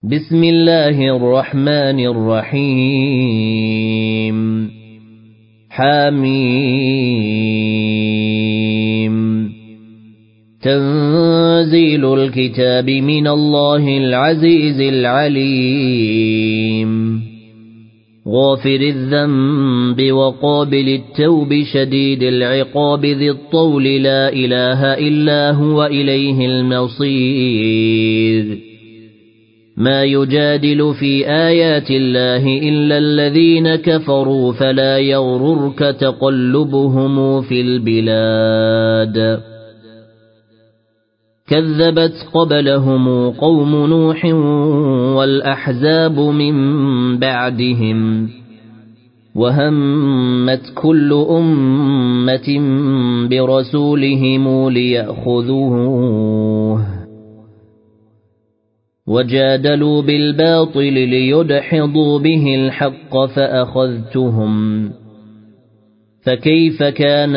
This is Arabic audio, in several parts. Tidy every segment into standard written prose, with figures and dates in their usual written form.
بسم الله الرحمن الرحيم حميم تنزيل الكتاب من الله العزيز العليم غافر الذنب وقابل التوب شديد العقاب ذي الطول لا إله إلا هو إليه المصير ما يجادل في آيات الله إلا الذين كفروا فلا يغررك تقلبهم في البلاد كذبت قبلهم قوم نوح والأحزاب من بعدهم وهمت كل أمة برسولهم ليأخذوه وجادلوا بالباطل ليدحضوا به الحق فأخذتهم فكيف كان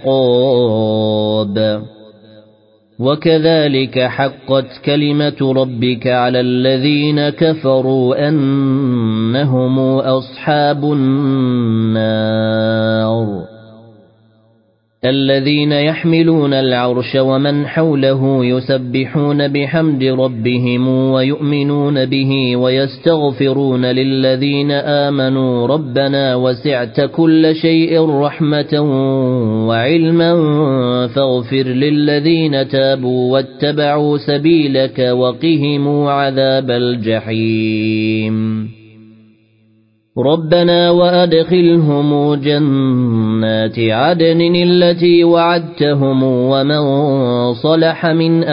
عقاب وكذلك حقت كلمة ربك على الذين كفروا أنهم أصحاب النار الذين يحملون العرش ومن حوله يسبحون بحمد ربهم ويؤمنون به ويستغفرون للذين آمنوا ربنا وسعت كل شيء رحمة وعلما فاغفر للذين تابوا واتبعوا سبيلك وقهم عذاب الجحيم ربنا وأدخلهم جنات عدن التي وعدتهم ومن صلح من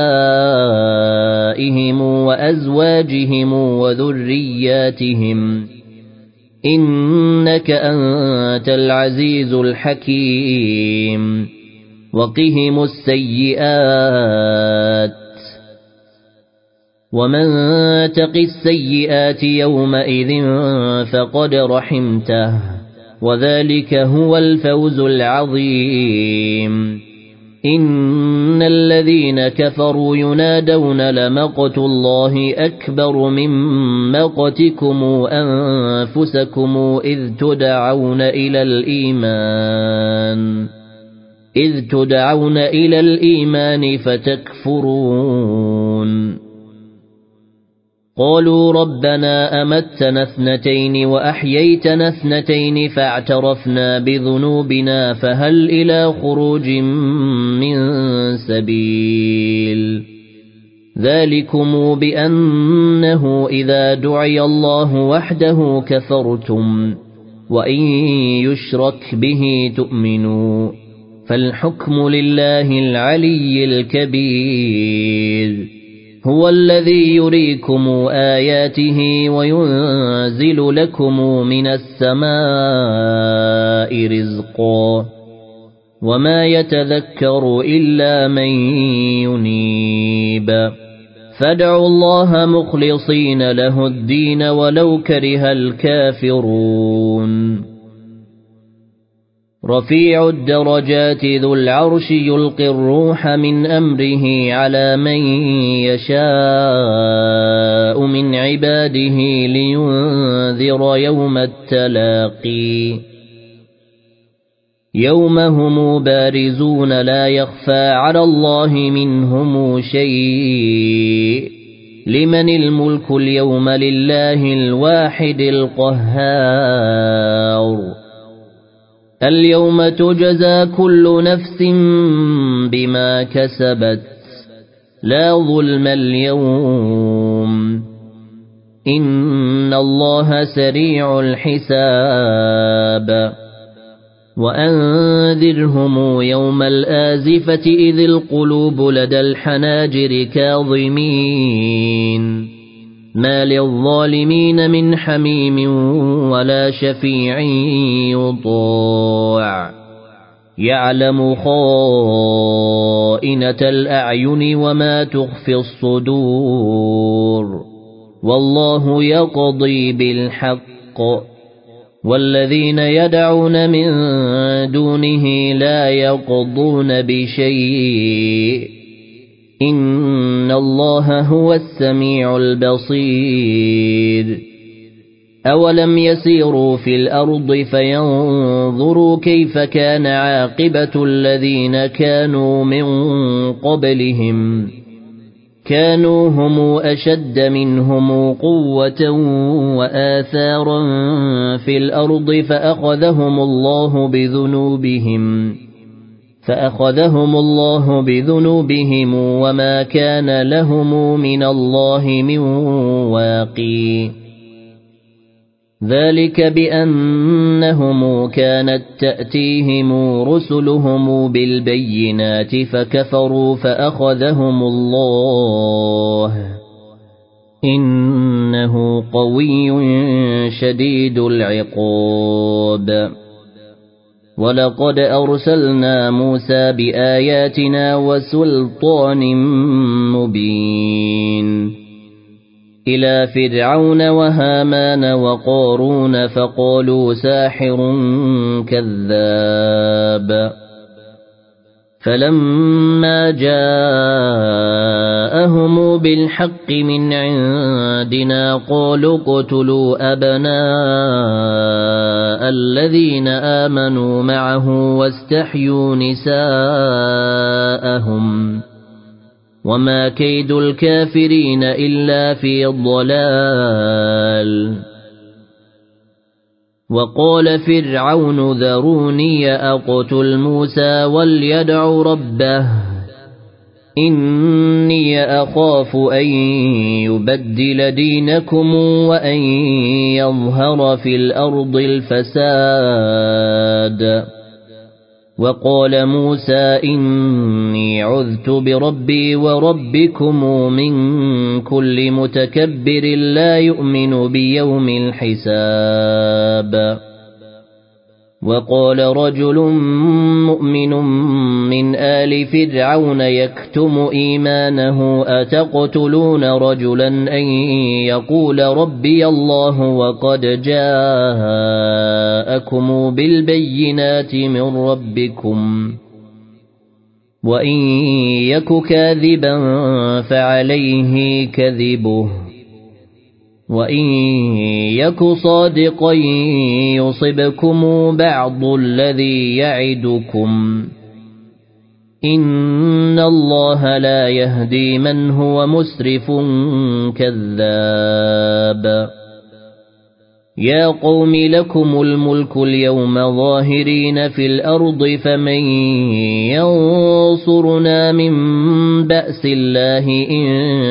آبائهم وأزواجهم وذرياتهم إنك أنت العزيز الحكيم وقهم السيئات ومن تق السيئات يومئذ فقد رحمته وذلك هو الفوز العظيم إن الذين كفروا ينادون لمقت الله أكبر من مقتكم أنفسكم إذ تدعون إلى الإيمان فتكفرون قالوا ربنا أمتنا 2 وأحييتنا 2 فاعترفنا بذنوبنا فهل إلى خروج من سبيل ذلكم بأنه إذا دعي الله وحده كفرتم وإن يشرك به تؤمنوا فالحكم لله العلي الكبير هو الذي يريكم آياته وينزل لكم من السماء رزقا وما يتذكر إلا من ينيب فادعوا الله مخلصين له الدين ولو كره الكافرون رفيع الدرجات ذو العرش يلقي الروح من أمره على من يشاء من عباده لينذر يوم التلاقي يوم هم بارزون لا يخفى على الله منهم شيء لمن الملك اليوم لله الواحد القهار اليوم تجزى كل نفس بما كسبت لا ظلم اليوم إن الله سريع الحساب وأنذرهم يوم الآزفة إذ القلوب لدى الحناجر كاظمين ما للظالمين من حميم ولا شفيع يطاع يعلم خائنة الأعين وما تخفي الصدور والله يقضي بالحق والذين يدعون من دونه لا يقضون بشيء إن الله هو السميع البصير أولم يسيروا في الأرض فينظروا كيف كان عاقبة الذين كانوا من قبلهم كانوا هم أشد منهم قوة وآثارا في الأرض فأخذهم الله بذنوبهم وما كان لهم من الله من واقي ذلك بأنهم كانت تأتيهم رسلهم بالبينات فكفروا فأخذهم الله إنه قوي شديد العقاب ولقد أرسلنا موسى بآياتنا وسلطان مبين إلى فرعون وهامان وقارون فقالوا ساحر كذاب فلما جاءهم بالحق من عندنا قالوا اقتلوا أبناء الذين آمنوا معه واستحيوا نساءهم وما كيد الكافرين إلا في الضلال وقال فرعون ذروني أقتل موسى وليدع ربه إني أخاف أن يبدل دينكم وأن يظهر في الأرض الفساد وقال موسى إني عذت بربي وربكم من كل متكبر لا يؤمن بيوم الحساب وقال رجل مؤمن من آل فرعون يكتم إيمانه أتقتلون رجلا أن يقول ربي الله وقد جاءكم بالبينات من ربكم وإن يك كاذبا فعليه كذبه وإن يك صادقا يصبكم بعض الذي يعدكم إن الله لا يهدي من هو مسرف كذاب يا قوم لكم الملك اليوم ظاهرين في الأرض فمن ينصرنا من بأس الله إن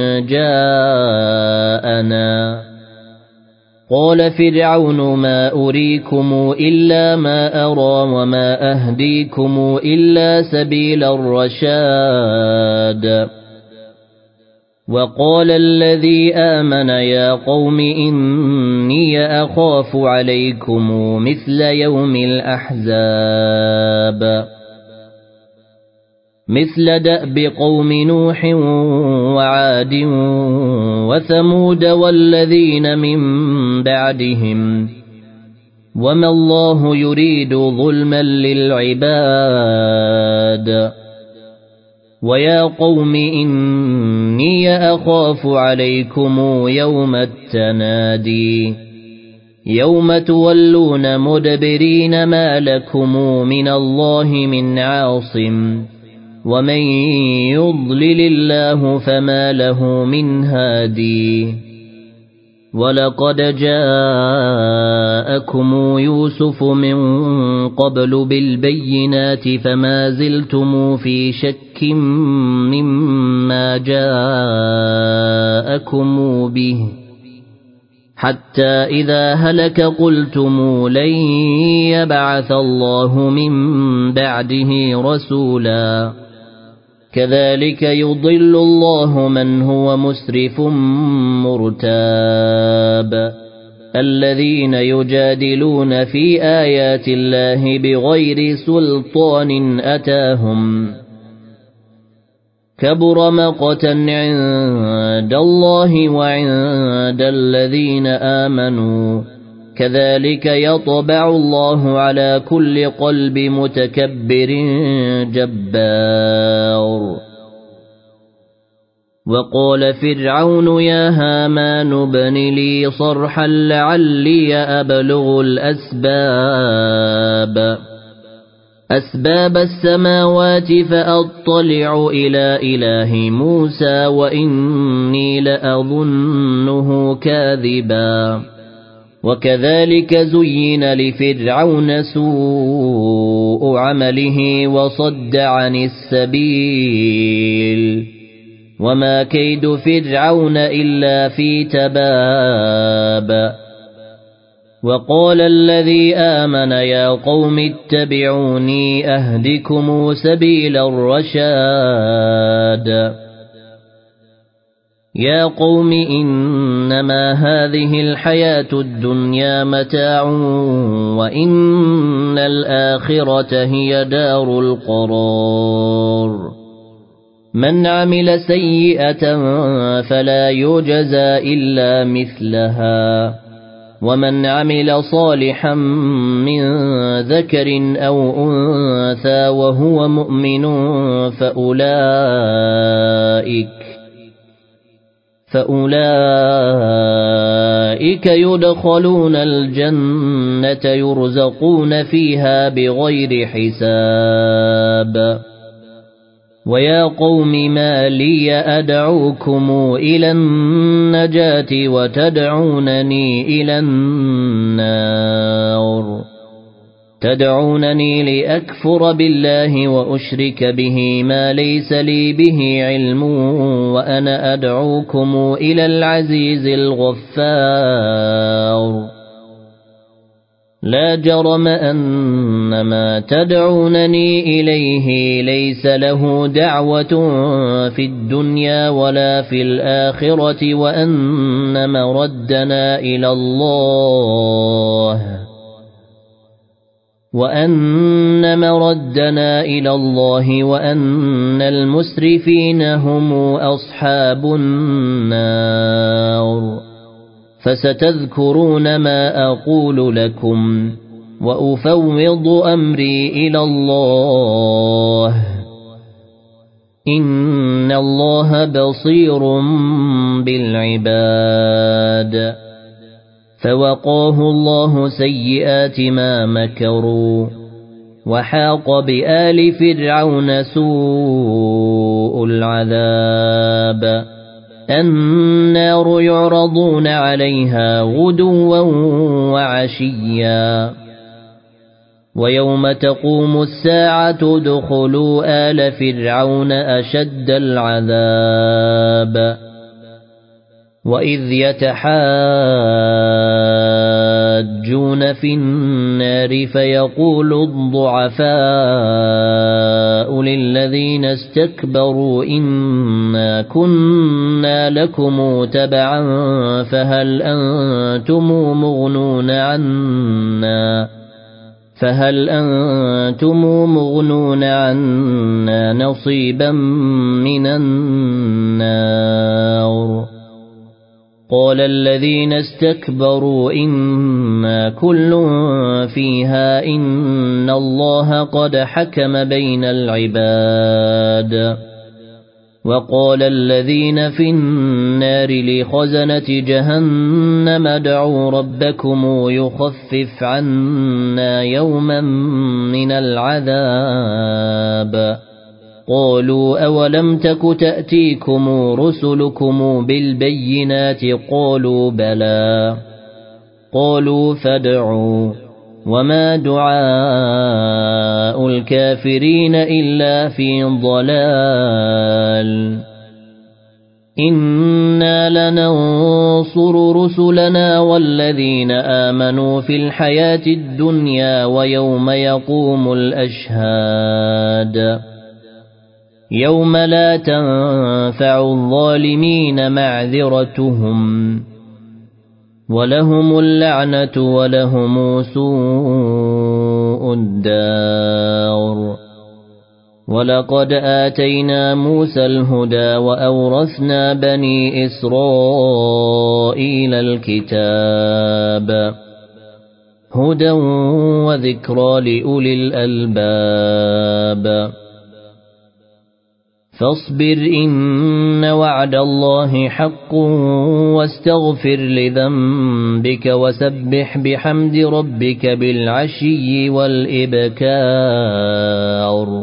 جاءنا قال فرعون ما أريكم إلا ما أرى وما أهديكم إلا سبيل الرشاد وقال الذي آمن يا قوم إني أخاف عليكم مثل يوم الأحزاب مثل دأب قوم نوح وعاد وثمود والذين من بعدهم وما الله يريد ظلما للعباد ويا قوم إني أخاف عليكم يوم التنادي يوم تولون مدبرين ما لكم من الله من عاصم ومن يضلل الله فما له من هادي ولقد جاءكم يوسف من قبل بالبينات فما زلتم في شك مما جاءكم به حتى إذا هلك قلتم لن يبعث الله من بعده رسولا كذلك يضل الله من هو مسرف مرتاب الذين يجادلون في آيات الله بغير سلطان أتاهم كبر مقتا عند الله وعند الذين آمنوا كذلك يطبع الله على كل قلب متكبر جبار وقال فرعون يا هامان ابن لي صرحا لعلي أبلغ أسباب السماوات فأطلع إلى إله موسى وإني لأظنه كاذبا وكذلك زين لفرعون سوء عمله وصد عن السبيل وما كيد فرعون إلا في تباب وقال الذي آمن يا قوم اتبعوني أهدكم سبيل الرشاد يا قوم إنما هذه الحياة الدنيا متاع وإن الآخرة هي دار القرار من عمل سيئة فلا يجزى إلا مثلها ومن عمل صالحا من ذكر أو أنثى وهو مؤمن فأولئك يدخلون الجنة يرزقون فيها بغير حساب ويا قوم ما لي أدعوكم إلى النجاة وتدعونني إلى النار تدعونني لأكفر بالله وأشرك به ما ليس لي به علم وأنا أدعوكم إلى العزيز الغفار لا جرم أن ما تدعونني إليه ليس له دعوة في الدنيا ولا في الآخرة وأن مردنا إلى الله وأن المسرفين هم أصحاب النار فستذكرون ما أقول لكم وأفوض أمري إلى الله إن الله بصير بالعباد فوقاه الله سيئات ما مكروا وحاق بآل فرعون سوء العذاب النار يعرضون عليها غدوا وعشيا ويوم تقوم الساعة ادخلوا آل فرعون أشد العذاب وإذ يتحاجون في النار فيقول الضعفاء للذين استكبروا إنا كنا لكم تبعا فهل أنتم مغنون عنا نصيبا من النار قال الذين استكبروا إنا كل فيها إن الله قد حكم بين العباد وقال الذين في النار لخزنة جهنم ادعوا ربكم يخفف عنا يوما من العذاب قالوا أولم تك تأتيكم رسلكم بالبينات قالوا بلى قالوا فادعوا وما دعاء الكافرين إلا في ضلال إنا لننصر رسلنا والذين آمنوا في الحياة الدنيا ويوم يقوم الأشهاد يوم لا تنفع الظالمين معذرتهم ولهم اللعنة ولهم سوء الدار ولقد آتينا موسى الهدى وأورثنا بني إسرائيل الكتاب هدى وذكرى لأولي الألباب فاصبر إن وعد الله حق واستغفر لذنبك وسبح بحمد ربك بالعشي والإبكار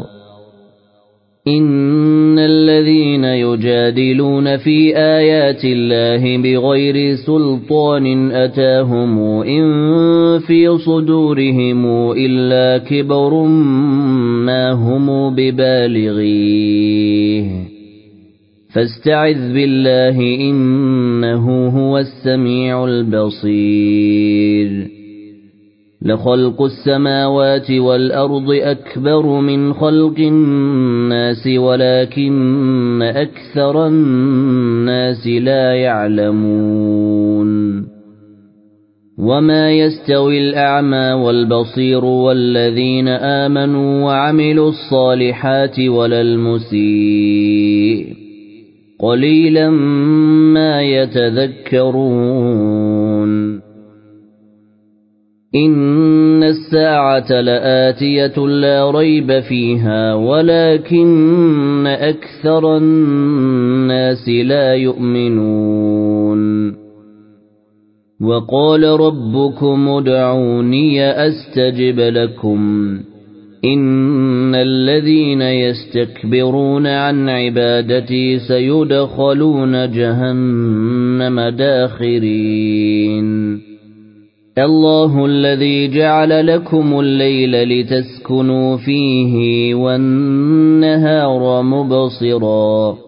إن الذين يجادلون في آيات الله بغير سلطان أتاهم إن في صدورهم إلا كبر ما هم ببالغيه فاستعذ بالله إنه هو السميع البصير لخلق السماوات والأرض أكبر من خلق الناس ولكن أكثر الناس لا يعلمون وما يستوي الأعمى والبصير والذين آمنوا وعملوا الصالحات ولا المسيء قليلا ما يتذكرون إن الساعة لآتية لا ريب فيها ولكن أكثر الناس لا يؤمنون وقال ربكم ادعوني أستجب لكم إن الذين يستكبرون عن عبادتي سيدخلون جهنم داخرين الله الذي جعل لكم الليل لتسكنوا فيه والنهار مبصرا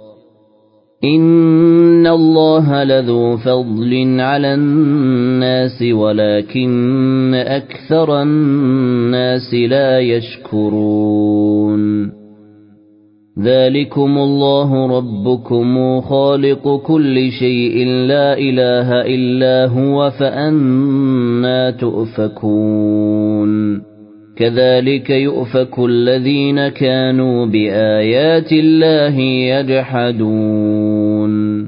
إن الله لذو فضل على الناس ولكن أكثر الناس لا يشكرون ذلكم الله ربكم خالق كل شيء لا إله إلا هو فأنى تؤفكون كذلك يؤفك الذين كانوا بآيات الله يجحدون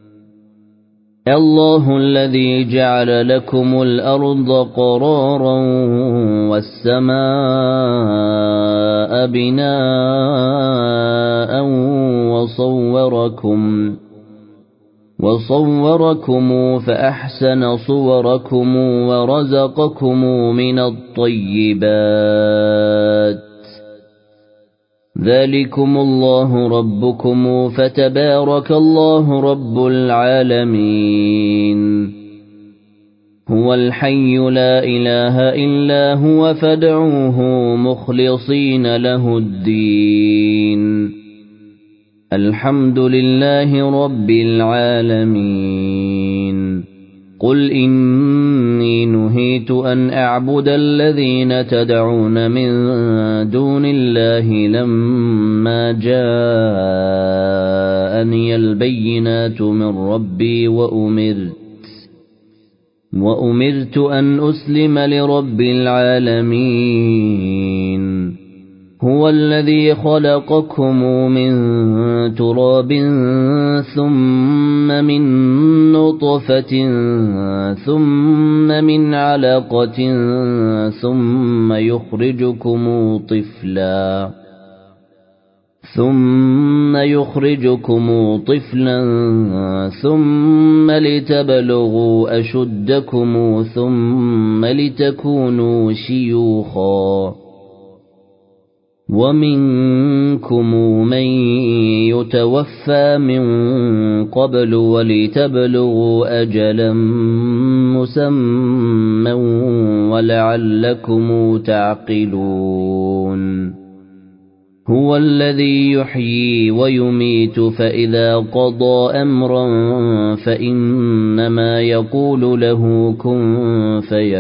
الله الذي جعل لكم الأرض قرارا والسماء بناء وصوركم فأحسن صوركم ورزقكم من الطيبات ذلكم الله ربكم فتبارك الله رب العالمين هو الحي لا إله إلا هو فادعوه مخلصين له الدين الحمد لله رب العالمين قل إني نهيت أن أعبد الذين تدعون من دون الله لما جاءني البينات من ربي وأمرت أن أسلم لرب العالمين هو الذي خلقكم من تراب ثم من نطفة ثم من علقة ثم يخرجكم طفلا ثم لتبلغوا أشدكم ثم لتكونوا شيوخا ومنكم من يتوفى من قبل ولتبلغوا أجلا مسمى ولعلكم تعقلون هو الذي يحيي ويميت فإذا قضى أمرا فإنما يقول له كن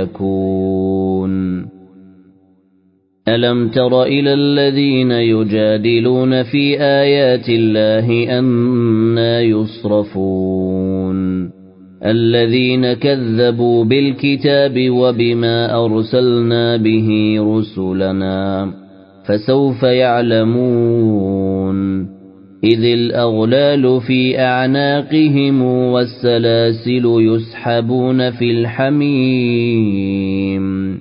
فيكون ألم تر إلى الذين يجادلون في آيات الله أنى يصرفون الذين كذبوا بالكتاب وبما أرسلنا به رسلنا فسوف يعلمون إذ الأغلال في أعناقهم والسلاسل يسحبون في الحميم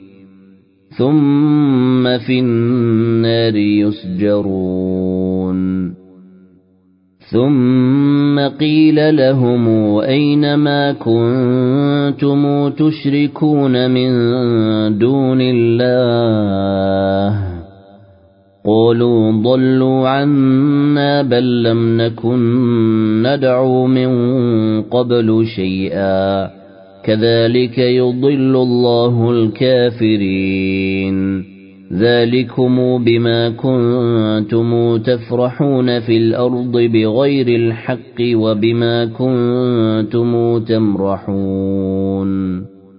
ثم في النار يسجرون ثم قيل لهم أين ما كنتم تشركون من دون الله قالوا ضلوا عنا بل لم نكن ندعو من قبل شيئا كذلك يضل الله الكافرين ذلكم بما كنتم تفرحون في الأرض بغير الحق وبما كنتم تمرحون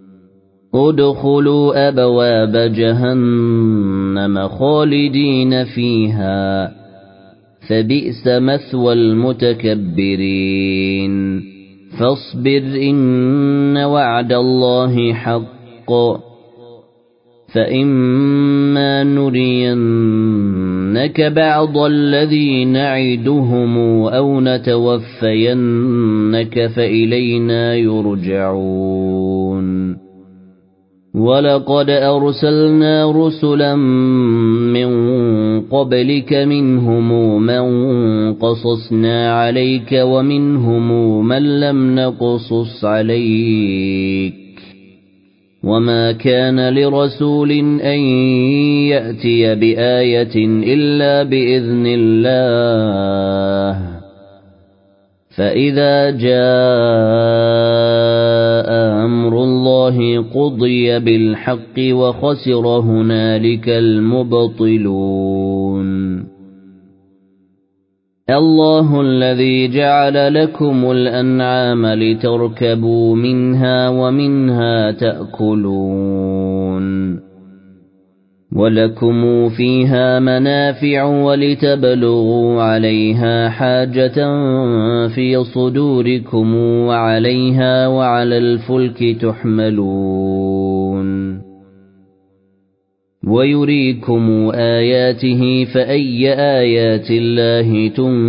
ادخلوا أبواب جهنم خالدين فيها فبئس مثوى المتكبرين فاصبر إن وعد الله حق فإما نرينك بعض الذي نعدهم أو نتوفينك فإلينا يرجعون ولقد أرسلنا رسلا من قبلك منهم من قصصنا عليك ومنهم من لم نقصص عليك وما كان لرسول أن يأتي بآية إلا بإذن الله فإذا جاء أمر الله قضي بالحق وخسر هنالك المبطلون الله الذي جعل لكم الأنعام لتركبوا منها ومنها تأكلون ولكم فيها منافع ولتبلغوا عليها حاجة في صدوركم وعليها وعلى الفلك تحملون ويريكم آياته فأي آيات الله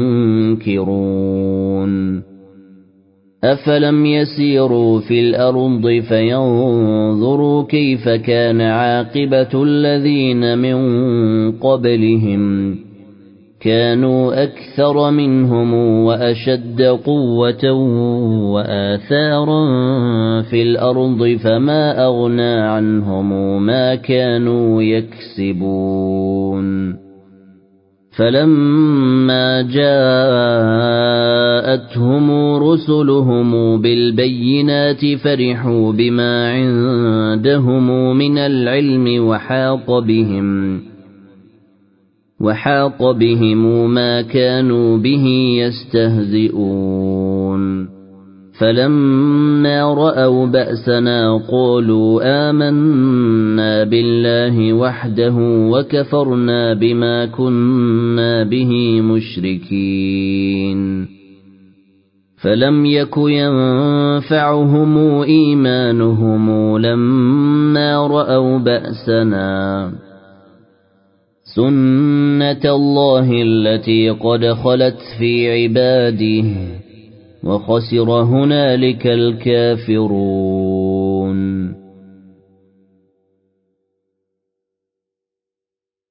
تنكرون أفلم يسيروا في الأرض فينظروا كيف كان عاقبة الذين من قبلهم كانوا أكثر منهم وأشد قوة وآثارا في الأرض فما أغنى عنهم ما كانوا يكسبون فلما جاءتهم رسلهم بالبينات فرحوا بما عندهم من العلم وحاق بهم ما كانوا به يستهزئون فلما رأوا بأسنا قالوا آمنا بالله وحده وكفرنا بما كنا به مشركين فلم يك ينفعهم إيمانهم لما رأوا بأسنا سنة الله التي قد خلت في عباده وخسر هنالك الكافرون